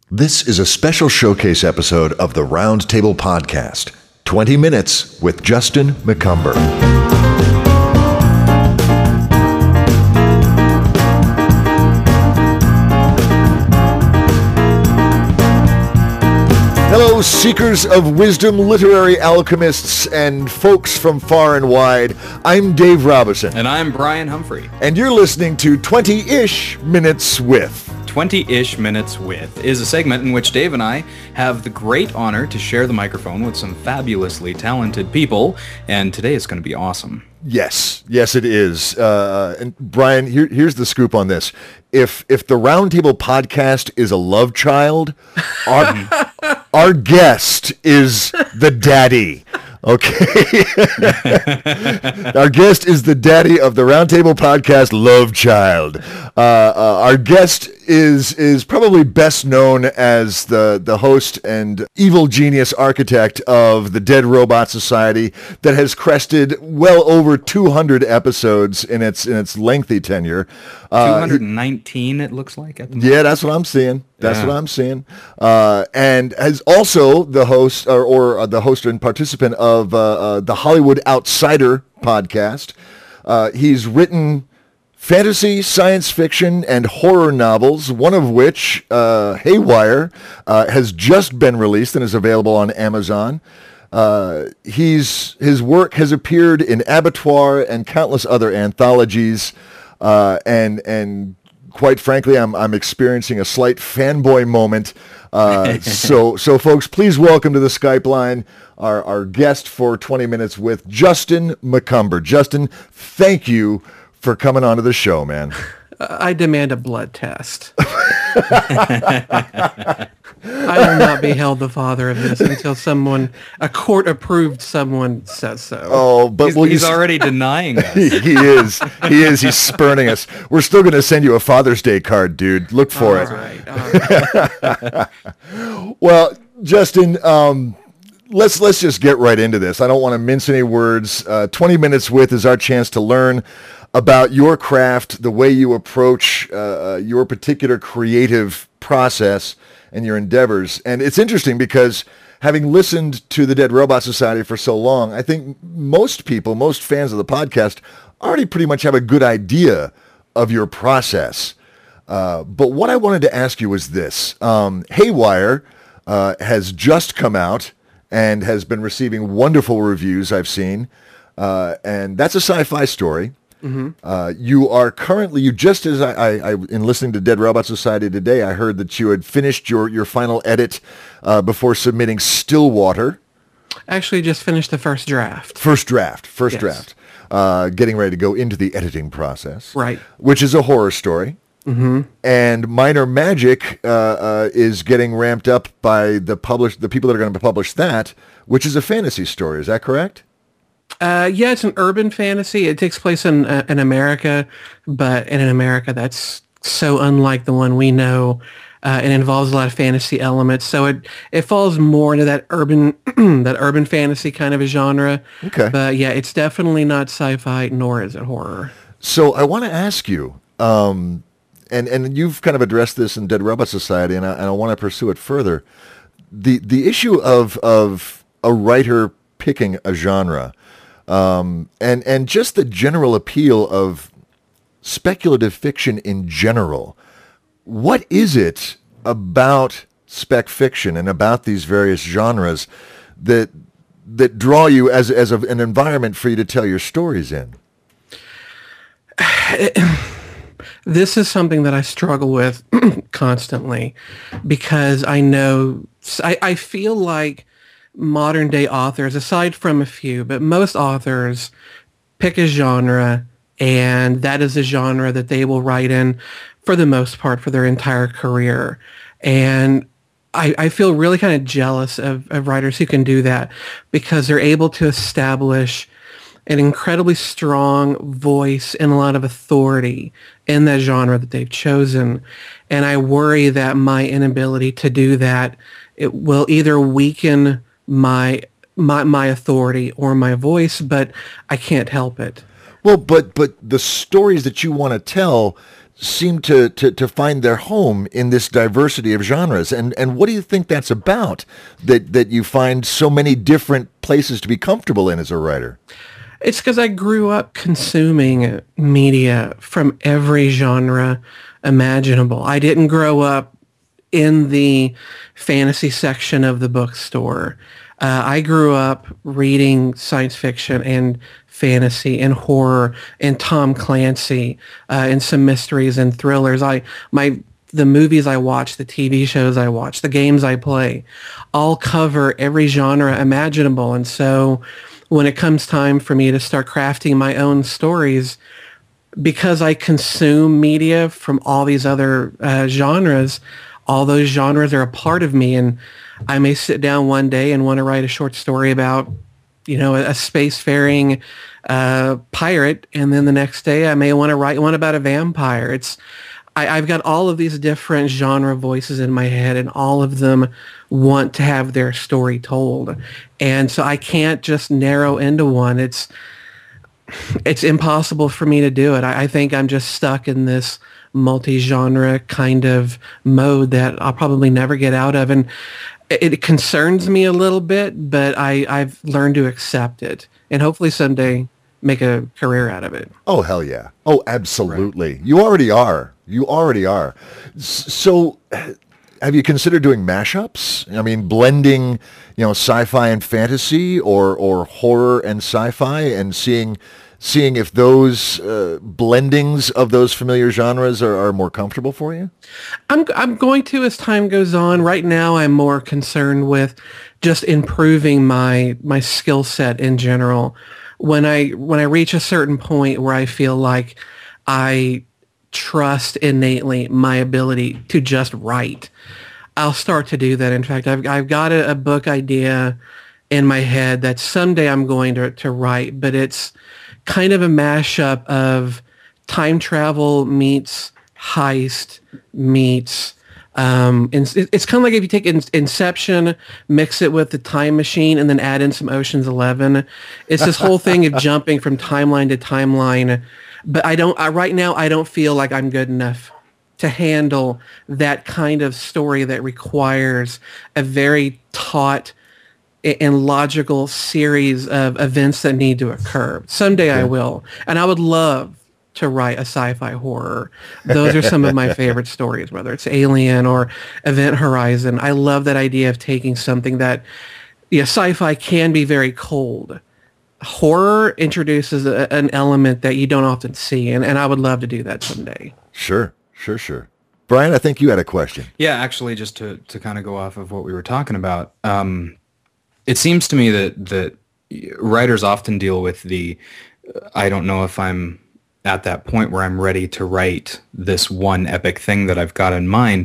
This is a special showcase episode of the Roundtable Podcast, 20 Minutes with Justin McCumber. Hello, seekers of wisdom, literary alchemists, and folks from far and wide. I'm Dave Robison. And I'm Brian Humphrey. And you're listening to 20-ish Minutes With. 20-ish Minutes With is a segment in which Dave and I have the great honor to share the microphone with some fabulously talented people, and today is going to be awesome. Yes, it is. And Brian, here's the scoop on this. If the Roundtable Podcast is a love child, our guest is the daddy. Okay. Our guest is the daddy of the Roundtable Podcast love child. Our guest is probably best known as the host and evil genius architect of the Dead Robot Society that has crested well over 200 episodes in its lengthy tenure. 219 it looks like at the moment. Yeah, that's what I'm seeing. What I'm seeing. And as also the host or the host and participant of the Hollywood Outsider podcast. He's written fantasy, science fiction, and horror novels, one of which, Haywire, has just been released and is available on Amazon. His work has appeared in Abattoir and countless other anthologies, and quite frankly, I'm experiencing a slight fanboy moment. So folks, please welcome to the Skype line our guest for 20 Minutes with Justin McCumber. Justin, thank you for coming onto the show, man. I demand a blood test. I will not be held the father of this until a court-approved someone says so. Oh, but he's already denying us. He is. He's spurning us. We're still going to send you a Father's Day card, dude. Look for it. All right. Well, Justin, let's just get right into this. I don't want to mince any words. 20 Minutes With is our chance to learn about your craft, the way you approach your particular creative process and your endeavors. And it's interesting because having listened to the Dead Robot Society for so long, I think most fans of the podcast already pretty much have a good idea of your process. But what I wanted to ask you was this. Haywire has just come out and has been receiving wonderful reviews I've seen. And that's a sci-fi story. Mm-hmm. You just as I in listening to Dead Robot Society today, I heard that you had finished your final edit before submitting Stillwater. Actually, just finished the first draft. First draft. Getting ready to go into the editing process. Right. Which is a horror story. Mm-hmm. And Minor Magic is getting ramped up by the people that are going to publish that, which is a fantasy story. Is that correct? Yeah, it's an urban fantasy. It takes place in America, but in America that's so unlike the one we know. It involves a lot of fantasy elements, so it falls more into that urban that urban fantasy kind of a genre. Okay. But yeah, it's definitely not sci-fi, nor is it horror. So I want to ask you, and you've kind of addressed this in Dead Robot Society, and I want to pursue it further. The issue of a writer picking a genre. And just the general appeal of speculative fiction in general. What is it about spec fiction and about these various genres that draw you as an environment for you to tell your stories in? This is something that I struggle with constantly because I feel like modern day authors, aside from a few, but most authors pick a genre, and that is a genre that they will write in for the most part for their entire career. And I feel really kind of jealous of writers who can do that because they're able to establish an incredibly strong voice and a lot of authority in that genre that they've chosen. And I worry that my inability to do that, it will either weaken my authority or my voice, but I can't help it. Well, but the stories that you want to tell seem to find their home in this diversity of genres. And what do you think that's about, that you find so many different places to be comfortable in as a writer? It's because I grew up consuming media from every genre imaginable. I didn't grow up in the fantasy section of the bookstore. I grew up reading science fiction and fantasy and horror and Tom Clancy and some mysteries and thrillers. The movies I watch, the TV shows I watch, the games I play, all cover every genre imaginable. And so when it comes time for me to start crafting my own stories, because I consume media from all these other genres, all those genres are a part of me. And I may sit down one day and want to write a short story about, a spacefaring pirate, and then the next day I may want to write one about a vampire. I've got all of these different genre voices in my head, and all of them want to have their story told. And so I can't just narrow into one. It's impossible for me to do it. I think I'm just stuck in this multi-genre kind of mode that I'll probably never get out of. And it concerns me a little bit, but I've learned to accept it and hopefully someday make a career out of it. Oh, hell yeah. Oh, absolutely. Right. You already are. So have you considered doing mashups? I mean, blending, sci-fi and fantasy or horror and sci-fi, and seeing if those blendings of those familiar genres are more comfortable for you? I'm going to as time goes on. Right now, I'm more concerned with just improving my skill set in general. When I reach a certain point where I feel like I trust innately my ability to just write, I'll start to do that. In fact, I've got a book idea in my head that someday I'm going to write, but it's kind of a mashup of time travel meets heist meets it's kind of like if you take Inception, mix it with the Time Machine, and then add in some Ocean's 11. It's this whole thing of jumping from timeline to timeline. But right now I don't feel like I'm good enough to handle that kind of story that requires a very taut and logical series of events that need to occur. Someday I will. And I would love to write a sci-fi horror. Those are some of my favorite stories, whether it's Alien or Event Horizon. I love that idea of taking something that, sci-fi can be very cold. Horror introduces an element that you don't often see, and I would love to do that someday. Sure. Brian, I think you had a question. Yeah, actually, just to kind of go off of what we were talking about, it seems to me that writers often deal with I don't know if I'm at that point where I'm ready to write this one epic thing that I've got in mind.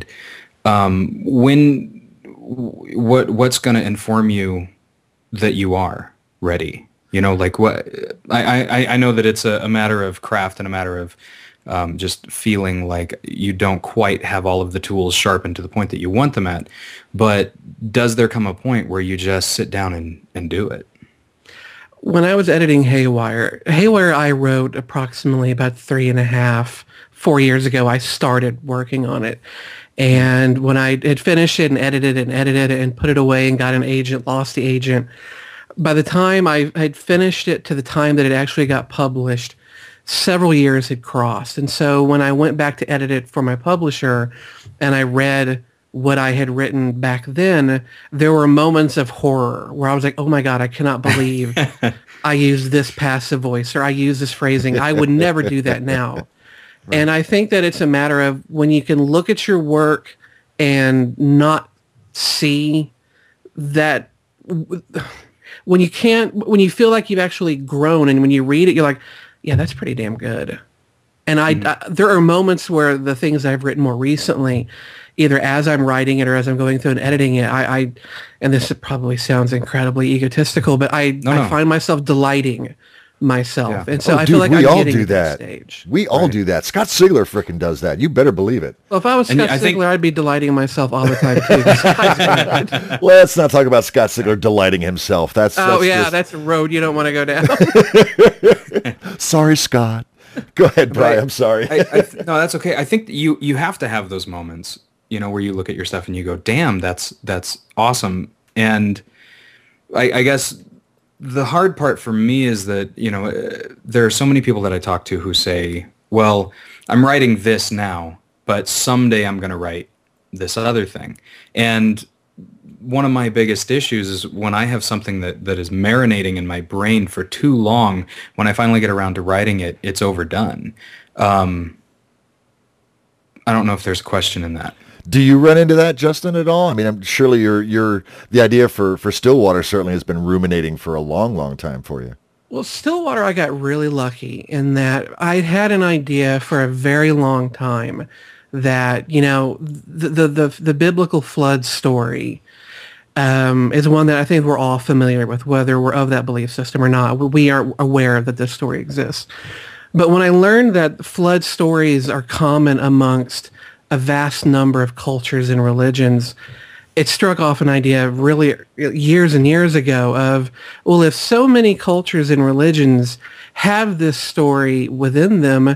What's going to inform you that you are ready? Like what? I know that it's a matter of craft and a matter of just feeling like you don't quite have all of the tools sharpened to the point that you want them at. But does there come a point where you just sit down and do it? When I was editing Haywire, I wrote approximately about 4 years ago. I started working on it. And when I had finished it and edited it and put it away and got an agent, lost the agent, by the time I had finished it to the time that it actually got published, several years had crossed. And so when I went back to edit it for my publisher and I read what I had written back then, there were moments of horror where I was like, oh my God, I cannot believe I used this passive voice or I used this phrasing. I would never do that now. Right. And I think that it's a matter of when you can look at your work and not see that, when you feel like you've actually grown and when you read it, you're like, yeah, that's pretty damn good. And there are moments where the things I've written more recently, either as I'm writing it or as I'm going through and editing it, and this probably sounds incredibly egotistical, but I find myself delighting myself. Yeah. And so I feel like I'm getting to that stage. We all do that. Scott Sigler frickin' does that. You better believe it. Well, if I was Scott Sigler, I'd be delighting myself all the time too. Let's not talk about Scott Sigler delighting himself. That's a road you don't want to go down. Sorry, Scott. Go ahead, Brian. Right. I'm sorry. No, that's okay. I think that you have to have those moments, where you look at your stuff and you go, "Damn, that's awesome." And I guess the hard part for me is that there are so many people that I talk to who say, "Well, I'm writing this now, but someday I'm going to write this other thing." And one of my biggest issues is when I have something that is marinating in my brain for too long, when I finally get around to writing it, it's overdone. I don't know if there's a question in that. Do you run into that, Justin, at all? I mean, surely the idea for Stillwater certainly has been ruminating for a long, long time for you. Well, Stillwater, I got really lucky in that I had an idea for a very long time that, the biblical flood story is one that I think we're all familiar with, whether we're of that belief system or not. We are aware that this story exists. But when I learned that flood stories are common amongst a vast number of cultures and religions, it struck off an idea really years and years ago of, well, if so many cultures and religions have this story within them,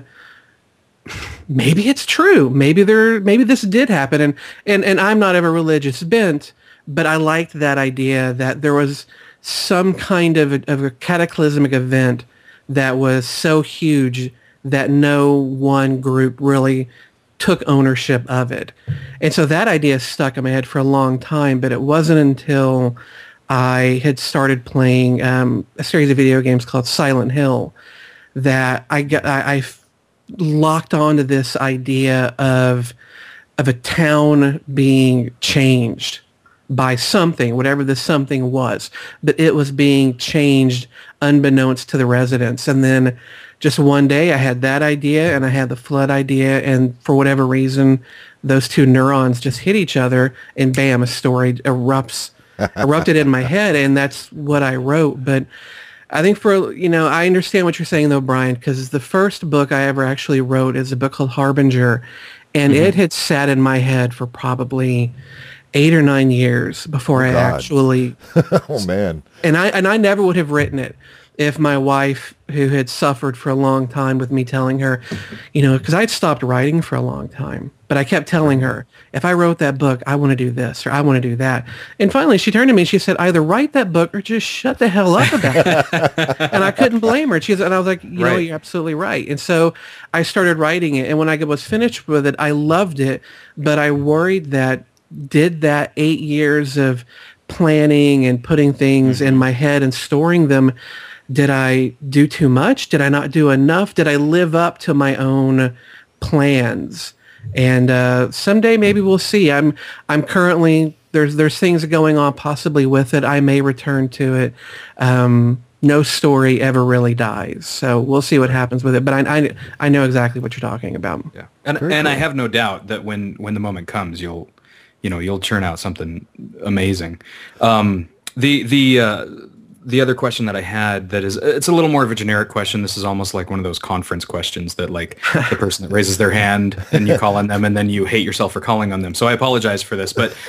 maybe it's true. Maybe this did happen. And I'm not of a religious bent, but I liked that idea that there was some kind of a cataclysmic event that was so huge that no one group really took ownership of it. And so that idea stuck in my head for a long time, but it wasn't until I had started playing a series of video games called Silent Hill that I locked onto this idea of a town being changed by something, whatever the something was, but it was being changed unbeknownst to the residents. And then just one day I had that idea and I had the flood idea, and for whatever reason, those two neurons just hit each other and bam, a story erupted in my head, and that's what I wrote. But I think I understand what you're saying though, Brian, because the first book I ever actually wrote is a book called Harbinger, and it had sat in my head for probably 8 or 9 years before I actually. Oh man! And I never would have written it if my wife, who had suffered for a long time with me telling her, because I'd stopped writing for a long time, but I kept telling her, if I wrote that book, I want to do this or I want to do that. And finally, she turned to me and she said, either write that book or just shut the hell up about it. And I couldn't blame her. And I was like, you're absolutely right. And so I started writing it. And when I was finished with it, I loved it, but I worried that did that 8 years of planning and putting things in my head and storing them, did I do too much? Did I not do enough? Did I live up to my own plans? And someday maybe we'll see. I'm currently there's things going on possibly with it. I may return to it. No story ever really dies, so we'll see what happens with it. But I know exactly what you're talking about. Yeah, and I have no doubt that when the moment comes, you'll churn out something amazing. The other question that I had it's a little more of a generic question. This is almost like one of those conference questions that like the person that raises their hand and you call on them and then you hate yourself for calling on them. So I apologize for this. But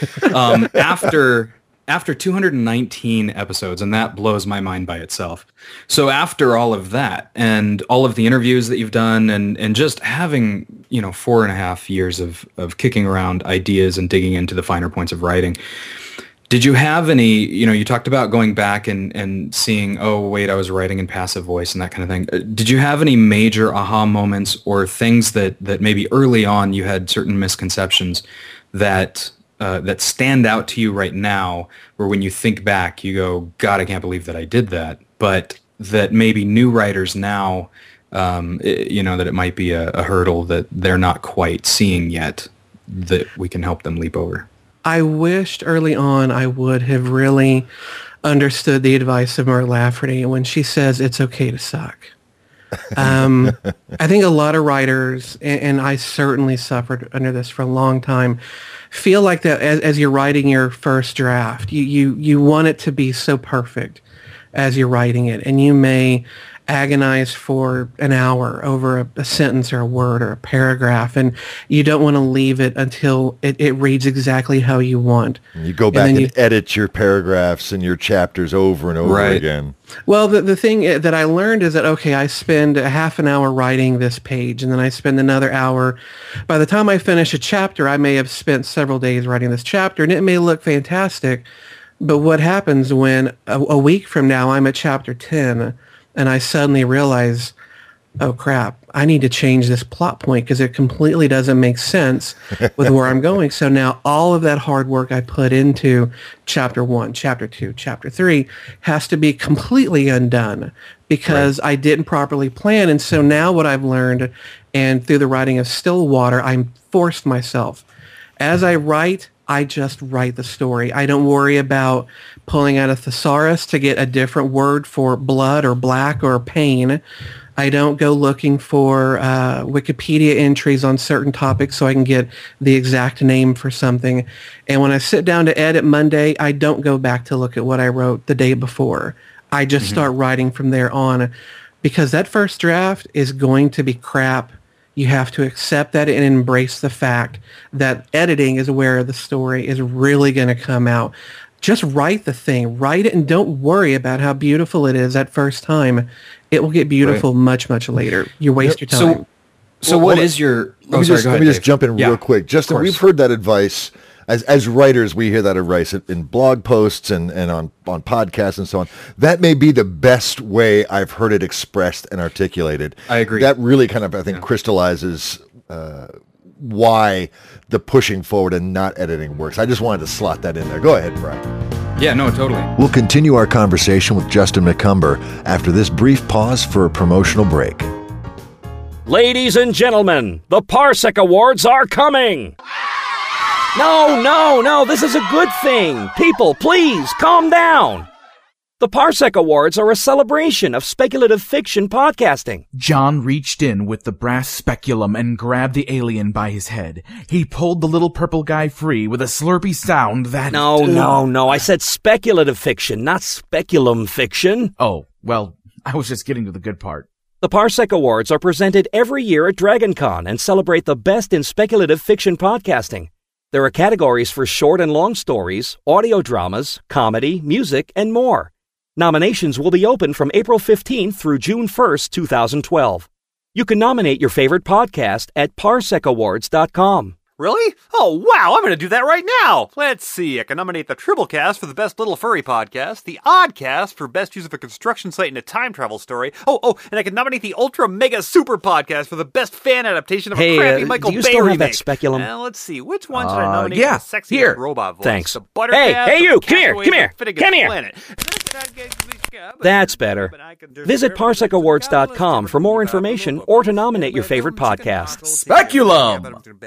after 219 episodes, and that blows my mind by itself. So after all of that and all of the interviews that you've done and just having, 4.5 years of kicking around ideas and digging into the finer points of writing, did you have any, you talked about going back and seeing, oh, wait, I was writing in passive voice and that kind of thing. Did you have any major aha moments or things that maybe early on you had certain misconceptions that stand out to you right now, where when you think back, you go, God, I can't believe that I did that, but that maybe new writers now, that it might be a hurdle that they're not quite seeing yet that we can help them leap over? I wished early on I would have really understood the advice of Mur Lafferty when she says it's okay to suck. I think a lot of writers, and I certainly suffered under this for a long time, feel like that as you're writing your first draft, you want it to be so perfect as you're writing it, and you may agonize for an hour over a sentence or a word or a paragraph, and you don't want to leave it until it reads exactly how you want. And you go back and edit your paragraphs and your chapters over and over again. Well, the thing that I learned is that, okay, I spend a half an hour writing this page, and then I spend another hour. By the time I finish a chapter, I may have spent several days writing this chapter, and it may look fantastic. But what happens when a week from now I'm at chapter 10 and I suddenly realize, oh crap, I need to change this plot point because it completely doesn't make sense with where I'm going. So now all of that hard work I put into chapter 1, chapter 2, chapter 3 has to be completely undone because I didn't properly plan. And so now what I've learned, and through the writing of Stillwater, I'm forced myself. As I write, I just write the story. I don't worry about pulling out a thesaurus to get a different word for blood or black or pain. I don't go looking for Wikipedia entries on certain topics so I can get the exact name for something. And when I sit down to edit Monday, I don't go back to look at what I wrote the day before. I just start writing from there on, because that first draft is going to be crap. You have to accept that and embrace the fact that editing is where the story is really going to come out. Just write the thing. Write it and don't worry about how beautiful it is that first time. It will get beautiful much, much later. You waste your time. So what is your... Let me just jump in real quick. Justin, we've heard that advice. As writers, we hear that advice in blog posts and on podcasts and so on. That may be the best way I've heard it expressed and articulated. I agree. That really kind of, I think, crystallizes why the pushing forward and not editing works. I just wanted to slot that in there. Go ahead, Brian. Yeah, no, totally. We'll continue our conversation with Justin McCumber after this brief pause for a promotional break. Ladies and gentlemen, the Parsec Awards are coming! No, this is a good thing. People, please, calm down. The Parsec Awards are a celebration of speculative fiction podcasting. John reached in with the brass speculum and grabbed the alien by his head. He pulled the little purple guy free with a slurpy sound that... No, I said speculative fiction, not speculum fiction. Oh, well, I was just getting to the good part. The Parsec Awards are presented every year at DragonCon and celebrate the best in speculative fiction podcasting. There are categories for short and long stories, audio dramas, comedy, music, and more. Nominations will be open from April 15th through June 1st, 2012. You can nominate your favorite podcast at parsecawards.com. Really? Oh, wow, I'm going to do that right now. Let's see, I can nominate the Triblecast for the best little furry podcast, the Oddcast for best use of a construction site in a time travel story. Oh, and I can nominate the Ultra Mega Super Podcast for the best fan adaptation of a crappy Michael Bay remake. Do you still have that speculum? Let's see, which one should I nominate for the sexy robot voice? Thanks. The Buttercast, hey, you, come here. Planet. That's better. Visit parsecawards.com for more information or to nominate your favorite podcast. Speculum!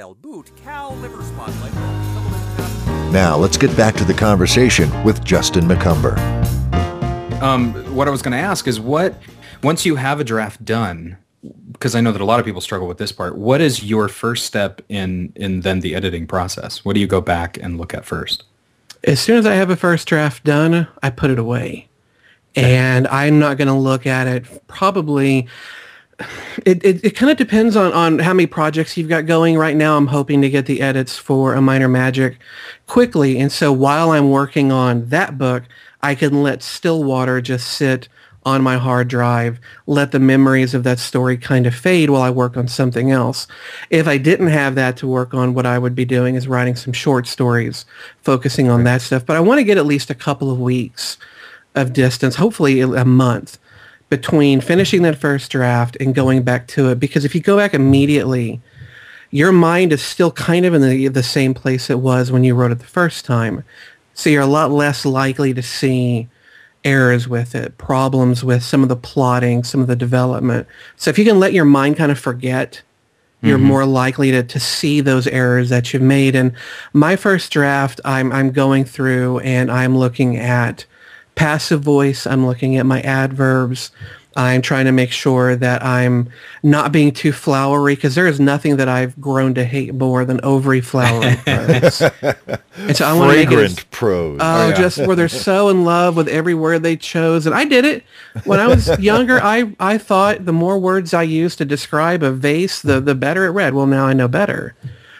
Now, let's get back to the conversation with Justin McCumber. What I was going to ask is once you have a draft done, because I know that a lot of people struggle with this part, what is your first step in then the editing process? What do you go back and look at first? As soon as I have a first draft done, I put it away. And I'm not going to look at it probably... It kind of depends on how many projects you've got going. Right now, I'm hoping to get the edits for A Minor Magic quickly. And so while I'm working on that book, I can let Stillwater just sit on my hard drive, let the memories of that story kind of fade while I work on something else. If I didn't have that to work on, what I would be doing is writing some short stories, focusing on that stuff. But I want to get at least a couple of weeks of distance, hopefully a month, between finishing that first draft and going back to it. Because if you go back immediately, your mind is still kind of in the same place it was when you wrote it the first time. So you're a lot less likely to see errors with it, problems with some of the plotting, some of the development. So if you can let your mind kind of forget, you're more likely to see those errors that you've made. And my first draft, I'm going through and I'm looking at passive voice. I'm looking at my adverbs. I'm trying to make sure that I'm not being too flowery, because there is nothing that I've grown to hate more than overly flowery prose. And so I want to make it prose. just where they're so in love with every word they chose. And I did it when I was younger. I thought the more words I used to describe a vase, the better it read. Well, now I know better.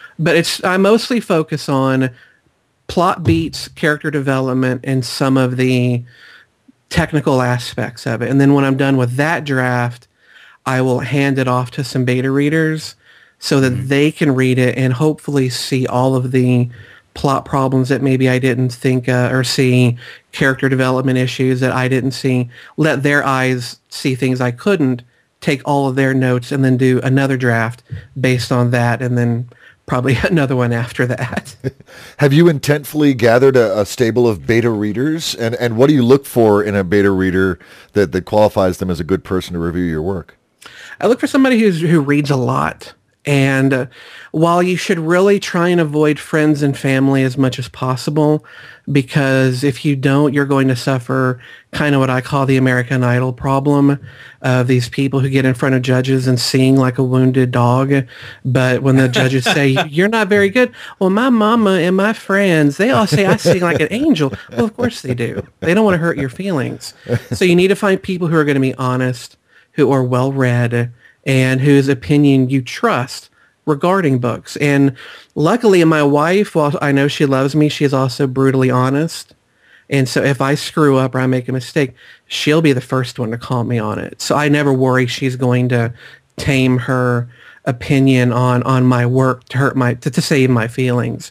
But I mostly focus on plot beats, character development, and some of the technical aspects of it. And then when I'm done with that draft, I will hand it off to some beta readers so that they can read it and hopefully see all of the plot problems that maybe I didn't think or see, character development issues that I didn't see. Let their eyes see things I couldn't, take all of their notes, and then do another draft based on that, and then probably another one after that. Have you intentfully gathered a stable of beta readers? And what do you look for in a beta reader that qualifies them as a good person to review your work? I look for somebody who reads a lot. And while you should really try and avoid friends and family as much as possible, because if you don't, you're going to suffer kind of what I call the American Idol problem of these people who get in front of judges and sing like a wounded dog. But when the judges say, you're not very good, well, my mama and my friends, they all say I sing like an angel. Well, of course they do. They don't want to hurt your feelings. So you need to find people who are going to be honest, who are well-read, and whose opinion you trust regarding books. And luckily, my wife, while I know she loves me, she is also brutally honest. And so if I screw up or I make a mistake, she'll be the first one to call me on it. So I never worry she's going to tame her opinion on my work to hurt to save my feelings.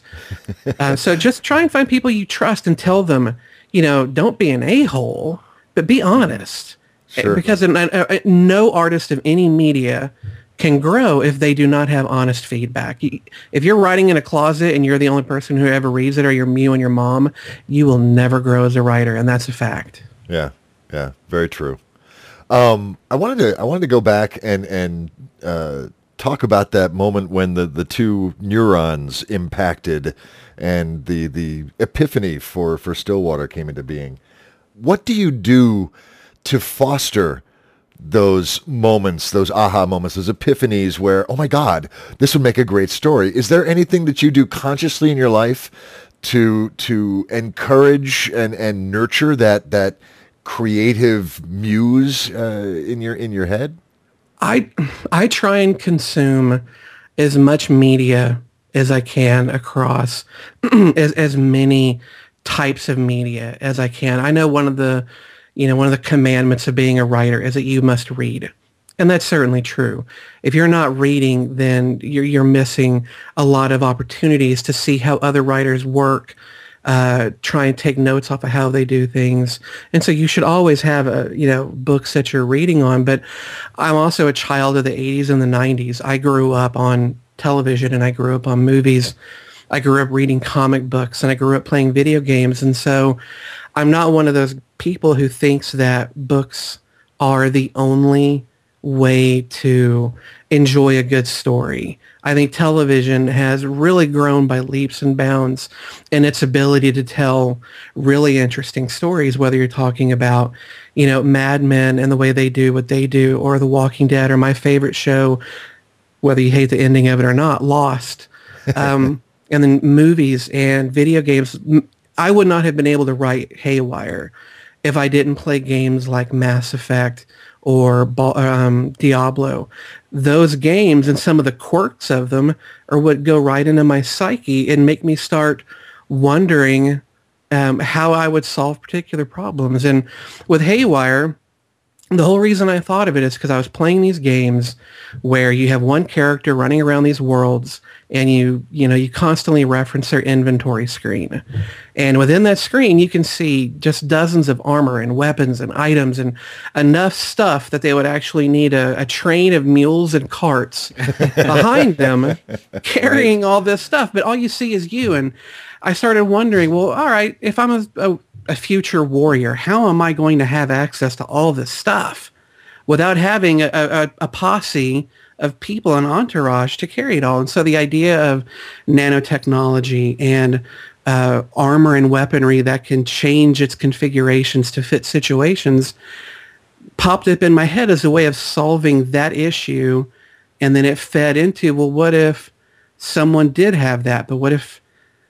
So just try and find people you trust and tell them, don't be an a-hole, but be honest. Sure. Because no artist of any media can grow if they do not have honest feedback. If you're writing in a closet and you're the only person who ever reads it, or you're you and your mom, you will never grow as a writer, and that's a fact. Yeah, very true. I wanted to go back and talk about that moment when the two neurons impacted and the epiphany for Stillwater came into being. What do you do to foster those moments, those aha moments, those epiphanies where, oh my God, this would make a great story? Is there anything that you do consciously in your life to encourage and nurture that creative muse in your head? I try and consume as much media as I can across as many types of media as I can. I know one of the commandments of being a writer is that you must read. And that's certainly true. If you're not reading, then you're missing a lot of opportunities to see how other writers work, try and take notes off of how they do things. And so you should always have books that you're reading on. But I'm also a child of the 80s and the 90s. I grew up on television and I grew up on movies. I grew up reading comic books and I grew up playing video games. And so I'm not one of those people who thinks that books are the only way to enjoy a good story. I think television has really grown by leaps and bounds in its ability to tell really interesting stories, whether you're talking about, Mad Men and the way they do what they do, or The Walking Dead, or my favorite show, whether you hate the ending of it or not, Lost. And then movies and video games. I would not have been able to write Haywire if I didn't play games like Mass Effect or Diablo. Those games and some of the quirks of them are what go right into my psyche and make me start wondering how I would solve particular problems. And with Haywire, the whole reason I thought of it is because I was playing these games where you have one character running around these worlds, and you constantly reference their inventory screen. And within that screen, you can see just dozens of armor and weapons and items and enough stuff that they would actually need a train of mules and carts behind them carrying all this stuff. But all you see is you. And I started wondering, well, all right, if I'm a future warrior, how am I going to have access to all this stuff without having a posse of people, an entourage to carry it all? And so the idea of nanotechnology and armor and weaponry that can change its configurations to fit situations popped up in my head as a way of solving that issue. And then it fed into, well, what if someone did have that? But what if,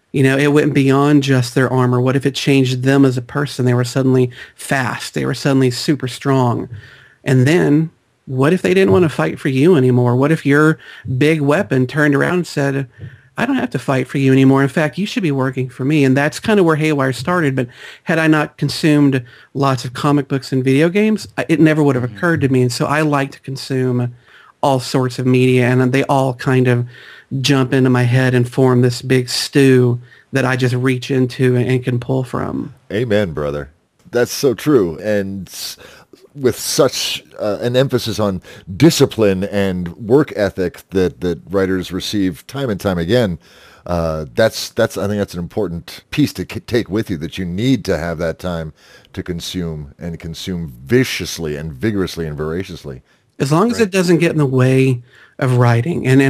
it went beyond just their armor? What if it changed them as a person? They were suddenly fast. They were suddenly super strong. And then what if they didn't want to fight for you anymore? What if your big weapon turned around and said, I don't have to fight for you anymore. In fact, you should be working for me. And that's kind of where Haywire started. But had I not consumed lots of comic books and video games, it never would have occurred to me. And so I like to consume all sorts of media, and they all kind of jump into my head and form this big stew that I just reach into and can pull from. Amen, brother. That's so true. And with such an emphasis on discipline and work ethic that writers receive time and time again, I think that's an important piece to take with you, that you need to have that time to consume, and consume viciously and vigorously and voraciously. As long as it doesn't get in the way of writing, and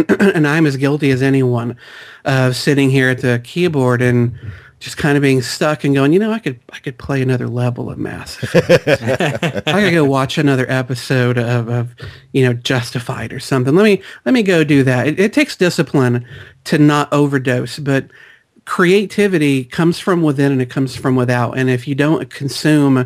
I'm as guilty as anyone of sitting here at the keyboard and just kind of being stuck and going, I could play another level of Mass Effect. I could go watch another episode of Justified or something. Let me go do that. It takes discipline to not overdose, but creativity comes from within and it comes from without. And if you don't consume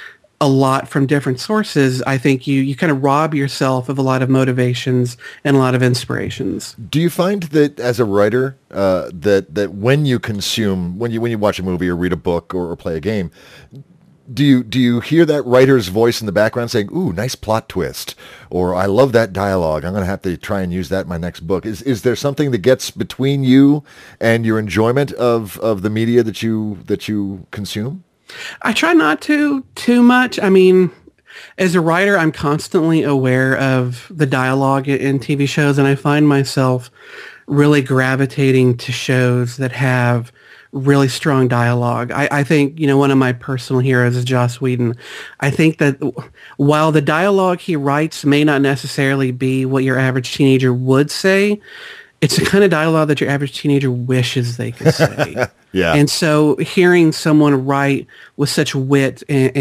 a lot from different sources, I think you kind of rob yourself of a lot of motivations and a lot of inspirations. Do you find that as a writer, that when you consume, when you watch a movie or read a book or play a game, do you hear that writer's voice in the background saying, "Ooh, nice plot twist," or "I love that dialogue. I'm going to have to try and use that in my next book"? Is there something that gets between you and your enjoyment of the media that you consume? I try not to too much. I mean, as a writer, I'm constantly aware of the dialogue in TV shows, and I find myself really gravitating to shows that have really strong dialogue. I think, one of my personal heroes is Joss Whedon. I think that while the dialogue he writes may not necessarily be what your average teenager would say, it's the kind of dialogue that your average teenager wishes they could say. Yeah. And so hearing someone write with such wit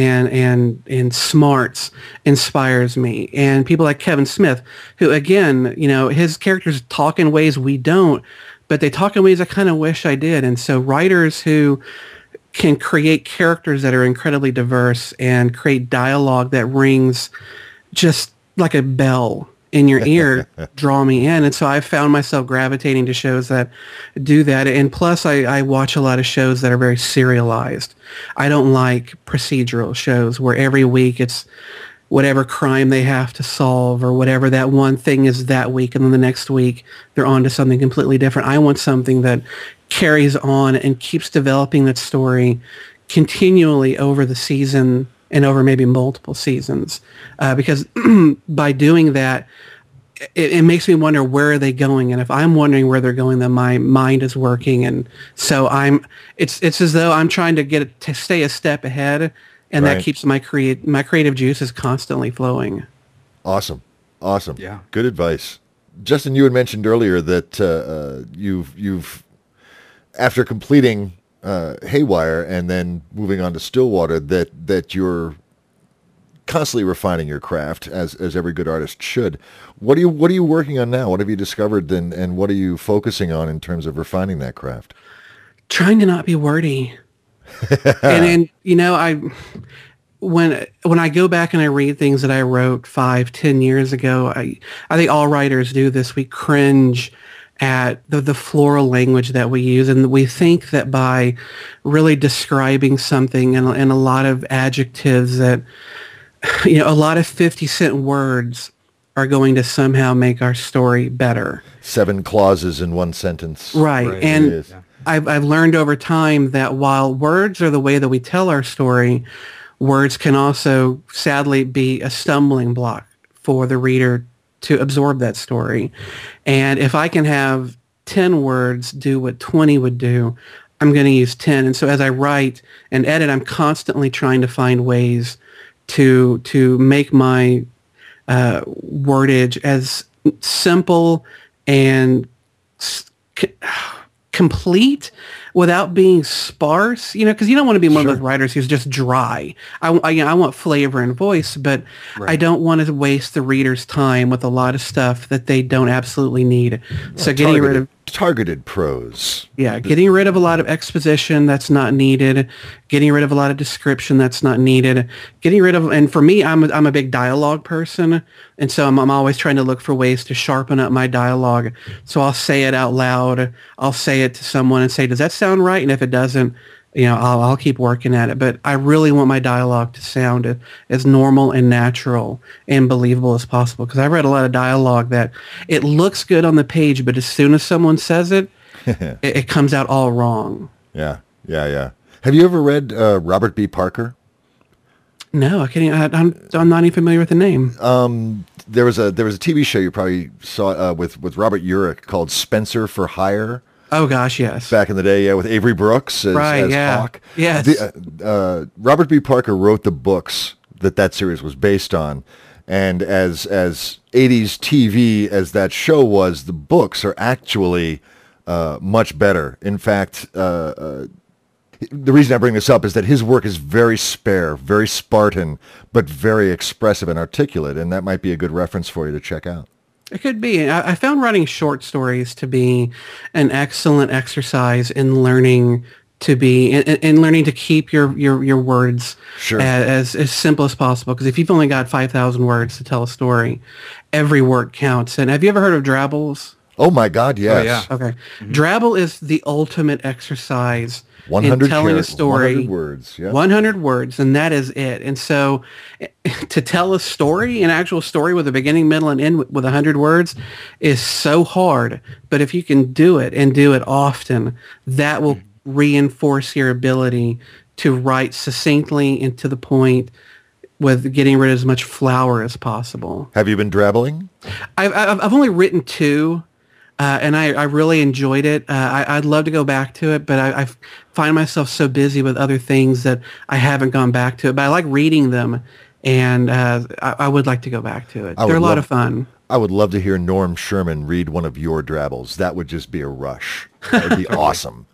and smarts inspires me. And people like Kevin Smith, who, again, his characters talk in ways we don't, but they talk in ways I kind of wish I did. And so writers who can create characters that are incredibly diverse and create dialogue that rings just like a bell in your ear draw me in. And so I found myself gravitating to shows that do that. And plus I watch a lot of shows that are very serialized. I don't like procedural shows where every week it's whatever crime they have to solve or whatever that one thing is that week, and then the next week they're on to something completely different. I want something that carries on and keeps developing that story continually over the season and over maybe multiple seasons, because by doing that, it makes me wonder, where are they going? And if I'm wondering where they're going, then my mind is working. And so it's as though I'm trying to stay a step ahead, and Right. that keeps my creative juices constantly flowing. Awesome. Yeah. Good advice. Justin, you had mentioned earlier that you've after completing Haywire and then moving on to Stillwater, that you're constantly refining your craft, as every good artist should. What are you working on now? What have you discovered, and what are you focusing on in terms of refining that craft? Trying to not be wordy. and when I go back and I read things that I wrote 5-10 years ago, I think all writers do this. We cringe at the floral language that we use, and we think that by really describing something and a lot of adjectives, that a lot of 50-cent words are going to somehow make our story better. 7 clauses in one sentence. Right. Right. And Yes. I've learned over time that while words are the way that we tell our story, words can also sadly be a stumbling block for the reader to absorb that story. And if I can have 10 words do what 20 would do, I'm going to use 10. And so as I write and edit, I'm constantly trying to find ways to make my wordage as simple and complete, without being sparse, because you don't want to be one of those writers who's just dry. I want flavor and voice, but I don't want to waste the reader's time with a lot of stuff that they don't absolutely need. So getting rid of targeted prose. Yeah, getting rid of a lot of exposition that's not needed, getting rid of a lot of description that's not needed, getting rid of, and for me, I'm a big dialogue person, and so I'm always trying to look for ways to sharpen up my dialogue. So I'll say it out loud, I'll say it to someone and say, does that sound right? And if it doesn't, I'll keep working at it. But I really want my dialogue to sound as normal and natural and believable as possible. Because I've read a lot of dialogue that it looks good on the page, but as soon as someone says it, it comes out all wrong. Yeah. Have you ever read Robert B. Parker? No, I can't. I'm not even familiar with the name. There was a TV show you probably saw with Robert Urich called Spencer for Hire. Oh gosh, yes. Back in the day, with Avery Brooks as Hawk. Yes. Robert B. Parker wrote the books that series was based on, and as 80s TV as that show was, the books are actually much better. In fact, the reason I bring this up is that his work is very spare, very Spartan, but very expressive and articulate, and that might be a good reference for you to check out. It could be. I found writing short stories to be an excellent exercise in learning to be in learning to keep your words as simple as possible. Because if you've only got 5,000 words to tell a story, every word counts. And have you ever heard of Drabbles? Oh my God, yes. Oh, yeah. Okay. Mm-hmm. Drabble is the ultimate exercise 100 in telling a story. 100 words. Yeah. 100 words, and that is it. And so to tell a story, an actual story with a beginning, middle, and end with 100 words is so hard. But if you can do it and do it often, that will reinforce your ability to write succinctly and to the point with getting rid of as much flour as possible. Have you been drabbling? I've only written 2. And I really enjoyed it. I'd love to go back to it, but I find myself so busy with other things that I haven't gone back to it. But I like reading them, and I would like to go back to it. They're a lot of fun. I would love to hear Norm Sherman read one of your drabbles. That would just be a rush. That would be awesome.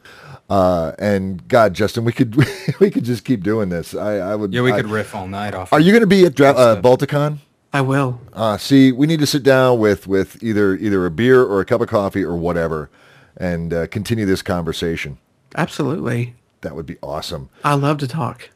And God, Justin, we could just keep doing this. I would. Yeah, we could riff all night off. Are you going to be at Balticon? I will. See, we need to sit down with either a beer or a cup of coffee or whatever, and continue this conversation. Absolutely. That would be awesome. I love to talk.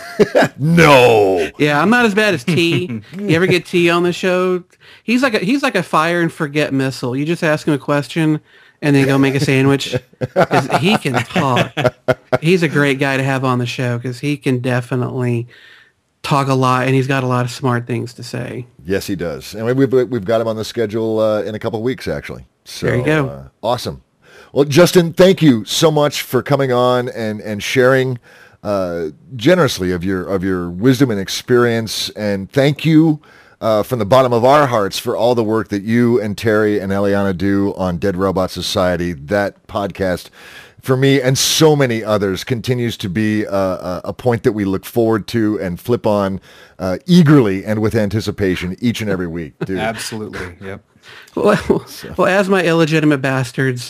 No. Yeah, I'm not as bad as T. You ever get T on the show? He's like a fire and forget missile. You just ask him a question and then go make a sandwich. 'Cause he can talk. He's a great guy to have on the show because he can definitely talk a lot, and he's got a lot of smart things to say. Yes, he does. And we've got him on the schedule in a couple of weeks, actually. So, there you go. Awesome. Well, Justin, thank you so much for coming on and sharing generously of your wisdom and experience. And thank you from the bottom of our hearts for all the work that you and Terry and Eliana do on Dead Robot Society. That podcast, for me and so many others, continues to be a point that we look forward to and flip on eagerly and with anticipation each and every week, dude. Absolutely. Yep. Well, as my illegitimate bastards,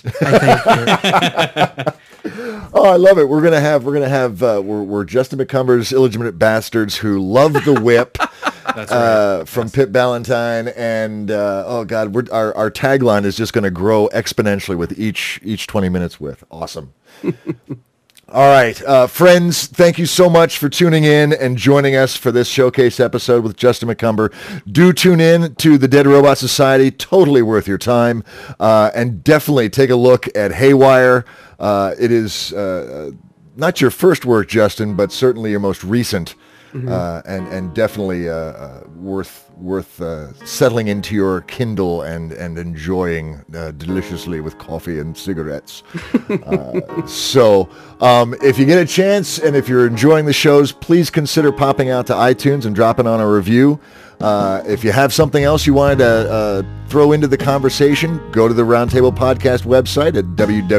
I thank you. Oh, I love it. We're Justin McCumber's illegitimate bastards who love the whip. That's right. From Pip Ballantyne, and oh God, our tagline is just going to grow exponentially with each 20 minutes with. Awesome. All right, friends, thank you so much for tuning in and joining us for this showcase episode with Justin McCumber. Do tune in to the Dead Robot Society. Totally worth your time. And definitely take a look at Haywire. It is not your first work, Justin, but certainly your most recent. Mm-hmm. And definitely worth settling into your Kindle and enjoying deliciously with coffee and cigarettes. So if you get a chance and if you're enjoying the shows, please consider popping out to iTunes and dropping on a review. If you have something else you wanted to throw into the conversation, go to the Roundtable Podcast website at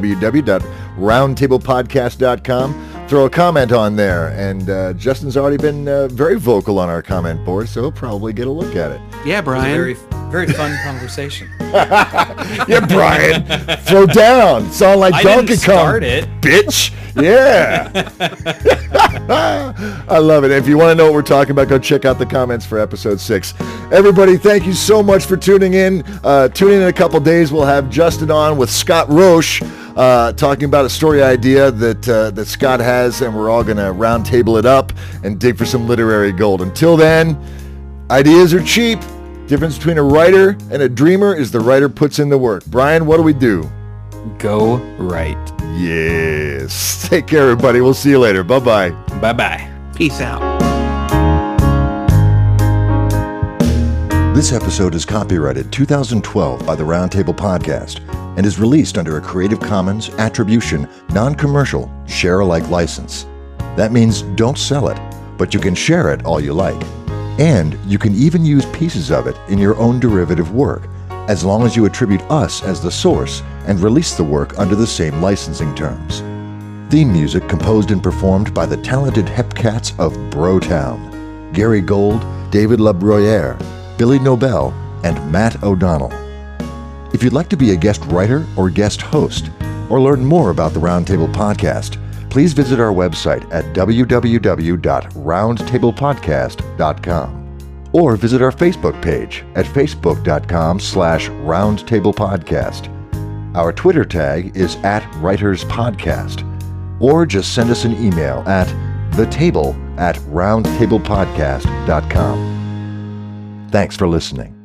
www.roundtablepodcast.com. Throw a comment on there, and Justin's already been very vocal on our comment board, so he'll probably get a look at it. Yeah, Brian. Very fun conversation. Yeah, Brian, throw down. Sound like Donkey Kong. Start it, bitch. Yeah. I love it. If you want to know what we're talking about, go check out the comments for episode 6. Everybody, thank you so much for tuning in. Tune in a couple days. We'll have Justin on with Scott Roche talking about a story idea that Scott has, and we're all going to round table it up and dig for some literary gold. Until then, ideas are cheap. Difference between a writer and a dreamer is the writer puts in the work. Brian, what do we do? Go right. Yes. Take care, everybody. We'll see you later. Bye-bye. Bye-bye. Peace out. This episode is copyrighted 2012 by the Roundtable Podcast and is released under a Creative Commons Attribution, Non-Commercial, Share-alike license. That means don't sell it, but you can share it all you like. And you can even use pieces of it in your own derivative work, as long as you attribute us as the source and release the work under the same licensing terms. Theme music composed and performed by the talented Hepcats of Brotown, Gary Gold, David LaBruyere, Billy Nobel, and Matt O'Donnell. If you'd like to be a guest writer or guest host, or learn more about the Roundtable Podcast, please visit our website at www.roundtablepodcast.com or visit our Facebook page at facebook.com/roundtablepodcast. Our Twitter tag is @writerspodcast, or just send us an email at thetable@roundtablepodcast.com. Thanks for listening.